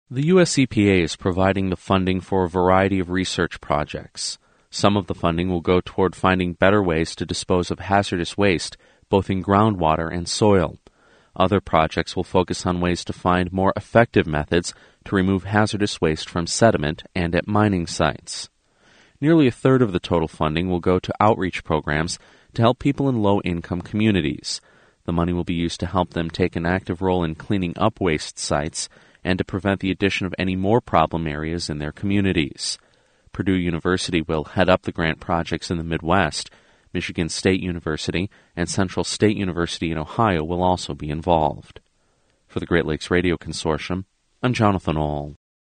The U.S. EPA is providing the funding for a variety of research projects. Some of the funding will go toward finding better ways to dispose of hazardous waste, both in groundwater and soil. Other projects will focus on ways to find more effective methods to remove hazardous waste from sediment and at mining sites. Nearly a third of the total funding will go to outreach programs to help people in low-income communities. The money will be used to help them take an active role in cleaning up waste sites and to prevent the addition of any more problem areas in their communities. Purdue University will head up the grant projects in the Midwest. Michigan State University and Central State University in Ohio will also be involved. For the Great Lakes Radio Consortium, I'm Jonathan Ahl.